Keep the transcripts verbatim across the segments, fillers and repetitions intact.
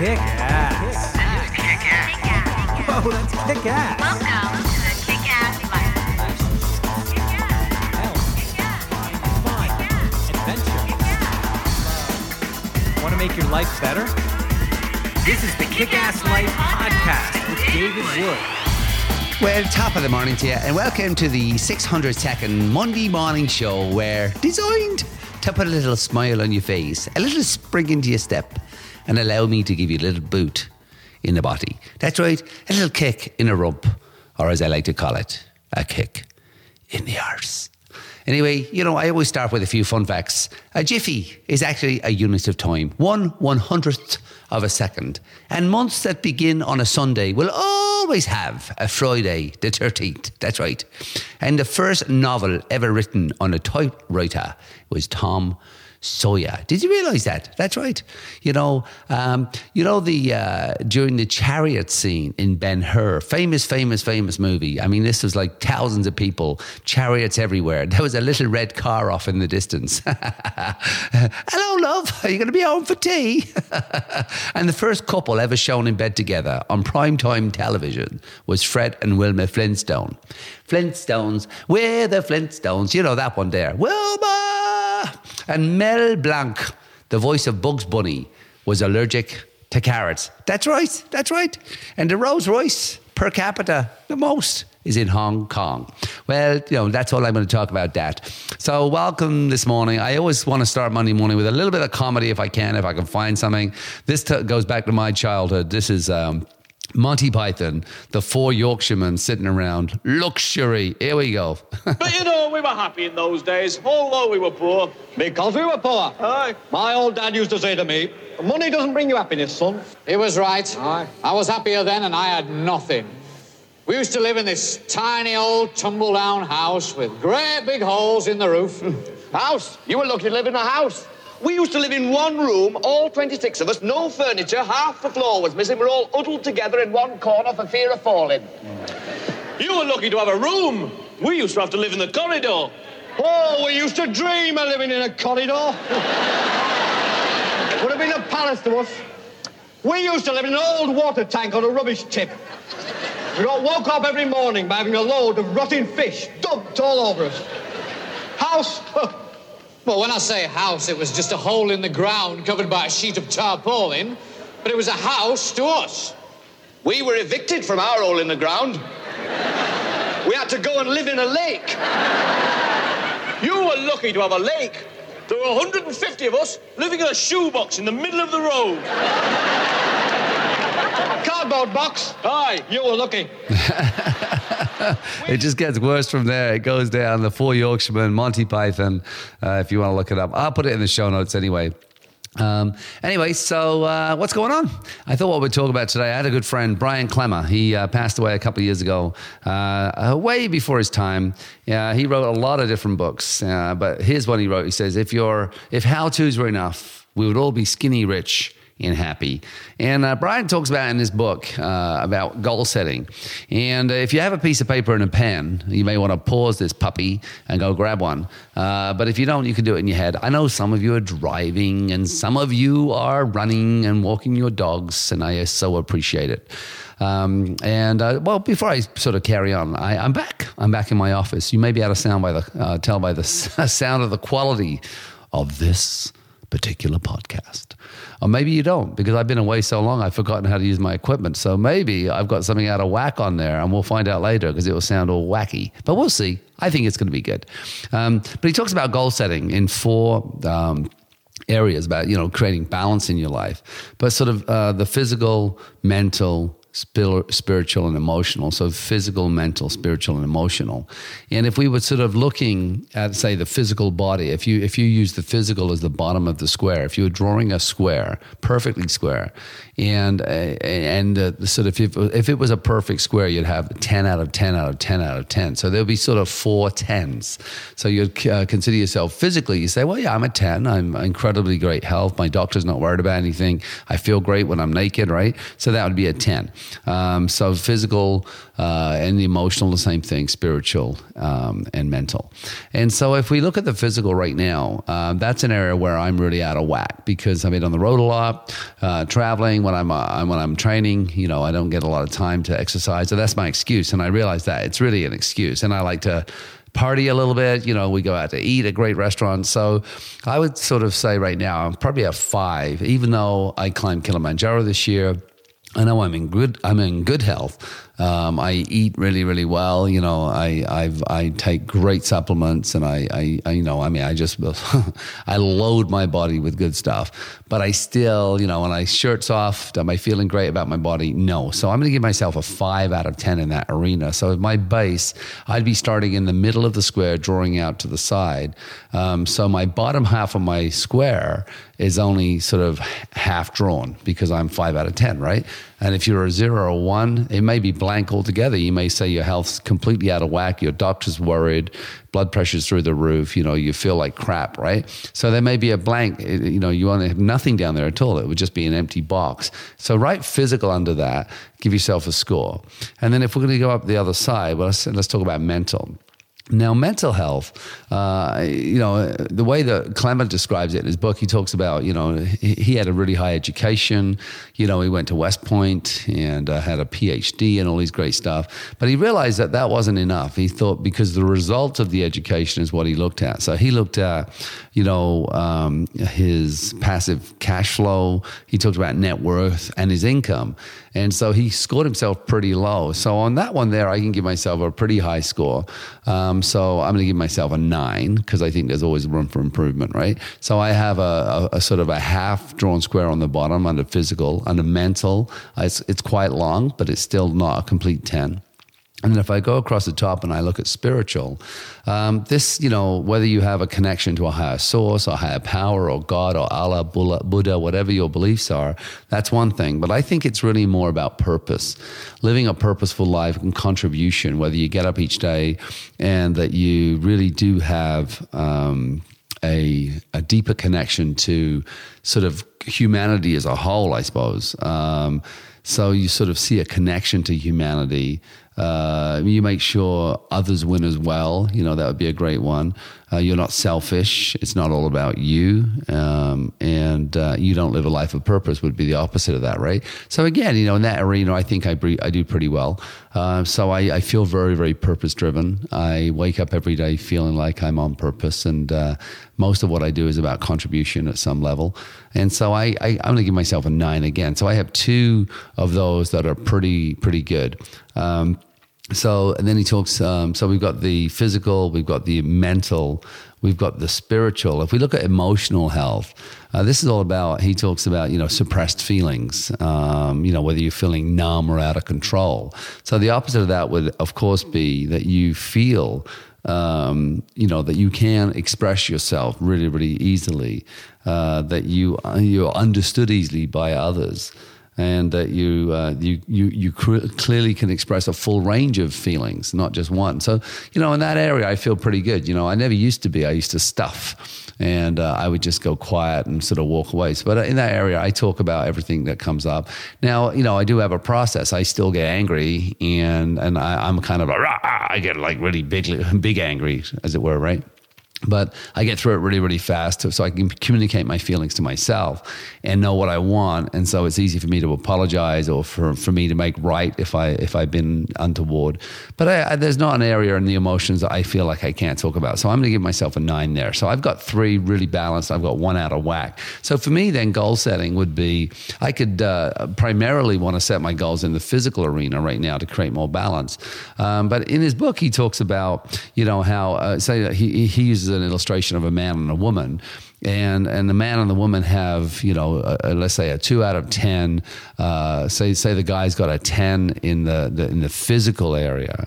Kick-Ass. Kick-Ass. Whoa, that's kick-ass. Welcome to the Kick-Ass Life. Fun, adventure, want to make your life better? This is the Kick-Ass Life Podcast with David Wood. Well, top of the morning to you, and welcome to the six hundred second Monday morning show, where designed to put a little smile on your face, a little spring into your step, and allow me to give you a little boot in the body. That's right, a little kick in a rump, or as I like to call it, a kick in the arse. Anyway, you know, I always start with a few fun facts. A jiffy is actually a unit of time, one one hundredth of a second. And months that begin on a Sunday will always have a Friday the thirteenth. That's right. And the first novel ever written on a typewriter was Tom Sawyer. Did you realise that? That's right. You know, um, you know the uh, during the chariot scene in Ben-Hur, famous, famous, famous movie. I mean, this was like thousands of people, chariots everywhere. There was a little red car off in the distance. Hello, love. Are you going to be home for tea? And the first couple ever shown in bed together on primetime television was Fred and Wilma Flintstone. Flintstones, we're the Flintstones. You know that one there. Wilma! And Mel Blanc, the voice of Bugs Bunny, was allergic to carrots. That's right, that's right. And the Rolls Royce per capita, the most, is in Hong Kong. Well, you know, that's all I'm going to talk about that. So welcome this morning. I always want to start Monday morning with a little bit of comedy if I can, if I can find something. This t- goes back to my childhood. This is... Um, Monty Python, the four Yorkshiremen sitting around. Luxury. Here we go. But you know, we were happy in those days, although we were poor. Because we were poor. Aye. My old dad used to say to me, money doesn't bring you happiness, son. He was right. Aye. I was happier then and I had nothing. We used to live in this tiny old tumble-down house with great big holes in the roof. House? You were lucky to live in a house. We used to live in one room, all twenty-six of us, no furniture, half the floor was missing. We're all huddled together in one corner for fear of falling. You were lucky to have a room. We used to have to live in the corridor. Oh, we used to dream of living in a corridor. Would have been a palace to us. We used to live in an old water tank on a rubbish tip. We got woke up every morning by having a load of rotting fish dumped all over us. House? Well, when I say house, it was just a hole in the ground covered by a sheet of tarpaulin, but it was a house to us. We were evicted from our hole in the ground. We had to go and live in a lake. You were lucky to have a lake. There were one hundred fifty of us living in a shoebox in the middle of the road. Cardboard box? Aye. You were lucky. It just gets worse from there. It goes down. The four Yorkshiremen, Monty Python, uh, if you want to look it up. I'll put it in the show notes anyway. Um, anyway, so uh, what's going on? I thought what we'd talk about today, I had a good friend, Brian Clemmer. He uh, passed away a couple of years ago, uh, way before his time. Yeah, he wrote a lot of different books, uh, but here's what he wrote. He says, if you're, if how-tos were enough, we would all be skinny rich and happy. And uh, Brian talks about in his book uh, about goal setting. And uh, if you have a piece of paper and a pen, you may want to pause this puppy and go grab one. Uh, but if you don't, you can do it in your head. I know some of you are driving and some of you are running and walking your dogs, and I so appreciate it. Um, and uh, well, before I sort of carry on, I, I'm back. I'm back in my office. You may be able to sound by the uh, tell by the sound of the quality of this particular podcast. Or maybe you don't, because I've been away so long I've forgotten how to use my equipment. So maybe I've got something out of whack on there, and we'll find out later because it will sound all wacky. But we'll see. I think it's going to be good. Um, but he talks about goal setting in four um, areas about, you know, creating balance in your life. But sort of uh, the physical, mental, spiritual and emotional. So physical, mental, spiritual and emotional. And if we were sort of looking at, say, the physical body, if you if you use the physical as the bottom of the square, if you were drawing a square, perfectly square, and uh, and uh, sort of if, if it was a perfect square, you'd have ten out of ten out of ten out of ten. So there'll be sort of four tens. So you'd uh, consider yourself physically, you say, well, yeah, I'm a ten. I'm incredibly great health. My doctor's not worried about anything. I feel great when I'm naked, right? So that would be a ten. Um, so physical uh, and the emotional, the same thing, spiritual um, and mental. And so if we look at the physical right now, uh, that's an area where I'm really out of whack because I've been on the road a lot, uh, traveling. When I'm uh, when I'm training, you know, I don't get a lot of time to exercise. So that's my excuse, and I realize that it's really an excuse. And I like to party a little bit, you know, we go out to eat at great restaurants. So I would sort of say right now, I'm probably at five, even though I climbed Kilimanjaro this year. I know I'm in good, I'm in good health. Um, I eat really, really well. You know, I I've, I take great supplements, and I, I, I you know, I mean, I just I load my body with good stuff. But I still, you know, when I shirts off, am I feeling great about my body? No. So I'm going to give myself a five out of ten in that arena. So at my base, I'd be starting in the middle of the square, drawing out to the side. Um, so my bottom half of my square is only sort of half drawn because I'm five out of ten, right? And if you're a zero or a one, it may be blank altogether. You may say your health's completely out of whack, your doctor's worried, blood pressure's through the roof, you know, you feel like crap, right? So there may be a blank, you know, you want to have nothing down there at all. It would just be an empty box. So write physical under that, give yourself a score. And then if we're going to go up the other side, well, let's, let's talk about mental. Now, mental health, uh, you know, the way that Clement describes it in his book, he talks about, you know, he, he had a really high education. You know, he went to West Point and uh, had a P H D and all these great stuff. But he realized that that wasn't enough. He thought because the result of the education is what he looked at. So he looked at, you know, um, his passive cash flow. He talked about net worth and his income. And so he scored himself pretty low. So on that one there, I can give myself a pretty high score. Um, so I'm going to give myself a nine because I think there's always room for improvement, right? So I have a, a, a sort of a half drawn square on the bottom under physical. Under mental, it's, it's quite long, but it's still not a complete ten. And then if I go across the top and I look at spiritual, um, this, you know, whether you have a connection to a higher source or higher power or God or Allah, Buddha, whatever your beliefs are, that's one thing. But I think it's really more about purpose, living a purposeful life and contribution, whether you get up each day and that you really do have um, a, a deeper connection to sort of humanity as a whole, I suppose. Um, so you sort of see a connection to humanity. Uh, you make sure others win as well. You know, that would be a great one. Uh, you're not selfish. It's not all about you. Um, and uh, you don't live a life of purpose would be the opposite of that, right? So again, you know, in that arena, I think I, bre- I do pretty well. Uh, so I, I feel very, very purpose-driven. I wake up every day feeling like I'm on purpose. And uh, most of what I do is about contribution at some level. And so I, I, I'm going to give myself a nine again. So I have two of those that are pretty, pretty good. Um, so, and then he talks, um, so we've got the physical, we've got the mental, we've got the spiritual. If we look at emotional health, uh, this is all about, he talks about, you know, suppressed feelings, um, you know, whether you're feeling numb or out of control. So the opposite of that would, of course, be that you feel, um, you know, that you can express yourself really, really easily, uh, that you, you're understood easily by others. And that you uh, you you you cr- clearly can express a full range of feelings, not just one. So, you know, in that area, I feel pretty good. You know, I never used to be. I used to stuff, and uh, I would just go quiet and sort of walk away. So, but in that area, I talk about everything that comes up. Now, you know, I do have a process. I still get angry, and and I, I'm kind of like, rah, I get like really big, big angry, as it were, right? But I get through it really, really fast so I can communicate my feelings to myself and know what I want. And so it's easy for me to apologize or for, for me to make right if, I, if I've been untoward. But I, I, there's not an area in the emotions that I feel like I can't talk about. So I'm going to give myself a nine there. So I've got three really balanced. I've got one out of whack. So for me then, goal setting would be, I could uh, primarily want to set my goals in the physical arena right now to create more balance. Um, but in his book, he talks about, you know, how, uh, say he, he uses an illustration of a man and a woman, and and the man and the woman have, you know, a, a, let's say a two out of ten. Uh, say say the guy's got a ten in the, the in the physical area,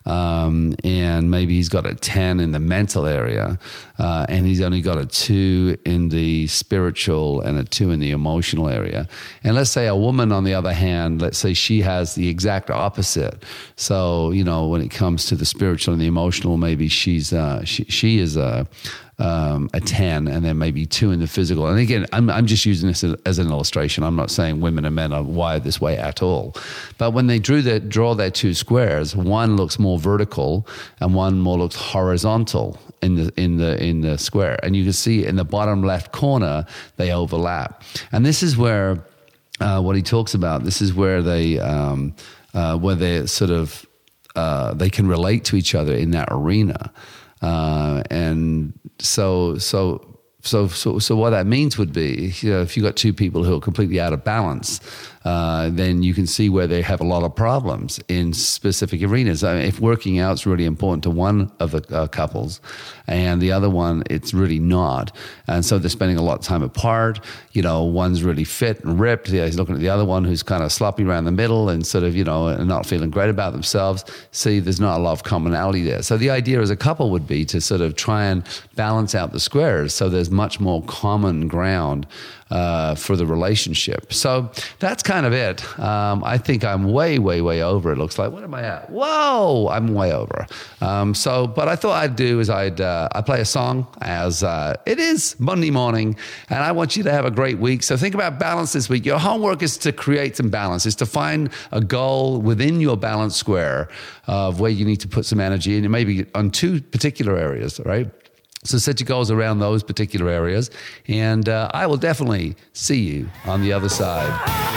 um, and maybe he's got a ten in the mental area, uh, and he's only got a two in the spiritual and a two in the emotional area. And let's say a woman, on the other hand, let's say she has the exact opposite. So, you know, when it comes to the spiritual and the emotional, maybe she's uh, she she is a um, a ten, and then maybe two in the physical. And again, I'm, I'm just using this as, as an illustration. I'm not saying women and men are wired this way at all. But when they drew their, draw their two squares, one looks more vertical and one more looks horizontal in the in the in the square. And you can see in the bottom left corner they overlap. And this is where uh, what he talks about. This is where they um, uh, where they sort of uh, they can relate to each other in that arena. Uh, and so, so, so, so, so what that means would be, you know, if you got two people who are completely out of balance, uh, then you can see where they have a lot of problems in specific arenas. I mean, if working out is really important to one of the uh, couples and the other one, it's really not. And so they're spending a lot of time apart. You know, one's really fit and ripped. Yeah, he's looking at the other one who's kind of sloppy around the middle and sort of, you know, not feeling great about themselves. See, there's not a lot of commonality there. So the idea as a couple would be to sort of try and balance out the squares so there's much more common ground uh, for the relationship. So that's kind of it. Um, I think I'm way, way, way over. It looks like. What am I at? Whoa, I'm way over. Um, so, but I thought I'd do is I'd uh, I play a song as uh, it is Monday morning, and I want you to have a great week. So think about balance this week. Your homework is to create some balance. Is to find a goal within your balance square of where you need to put some energy, and maybe on two particular areas, right? So set your goals around those particular areas, and uh, I will definitely see you on the other side.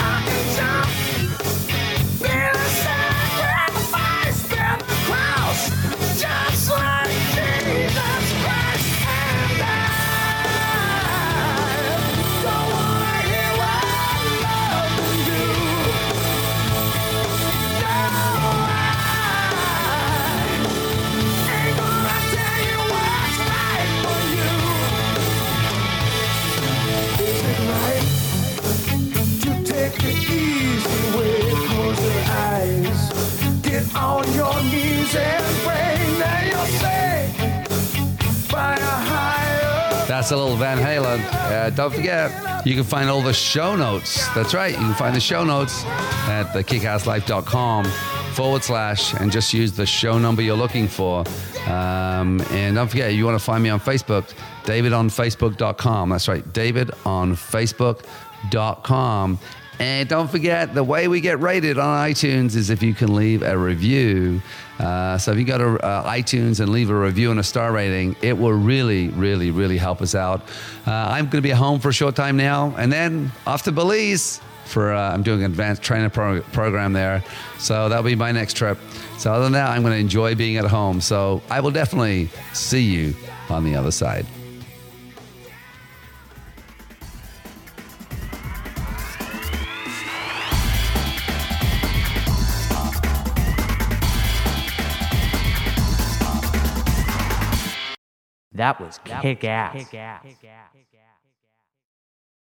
On your knees and pray, now you're saved by a higher. That's a little Van Halen. Uh, don't forget, you can find all the show notes. That's right. You can find the show notes at the kickasslife.com forward slash and just use the show number you're looking for. Um, and don't forget, you want to find me on Facebook, david on facebook dot com. That's right, david on facebook dot com. And don't forget, the way we get rated on iTunes is if you can leave a review. Uh, so if you go to uh, iTunes and leave a review and a star rating, it will really, really, really help us out. Uh, I'm going to be at home for a short time now, and then off to Belize for uh, I'm doing an advanced trainer pro- program there. So that'll be my next trip. So other than that, I'm going to enjoy being at home. So I will definitely see you on the other side. That was kick ass.